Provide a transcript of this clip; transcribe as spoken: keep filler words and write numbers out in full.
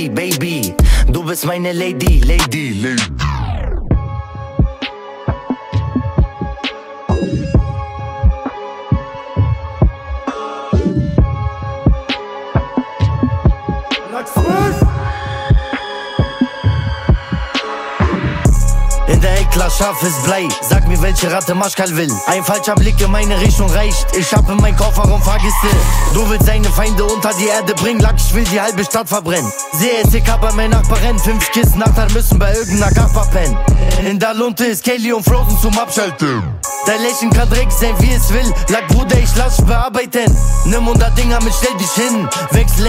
Baby, Baby, du bist meine Lady, Lady, Lady. In der Heckklasse scharfes Blei, sag mir welche Ratte Maschkal will. Ein falscher Blick in meine Richtung reicht, ich hab in mein Kofferraum Fahrgäste. Du willst deine Feinde unter die Erde bringen, Lack, ich will die halbe Stadt verbrennen. Sehe es, ich hab bei meinem Nachbar rennt, fünf Kisten Nachteil müssen bei irgendeiner Gaffer pennen. In der Lunte ist Kelly und Frozen zum Abschalten. Dein Lächeln kann Dreck sein, wie es will, Lack, Bruder, ich lass dich bearbeiten. Nimm hundert Dinger mit, stell dich hin, wechsel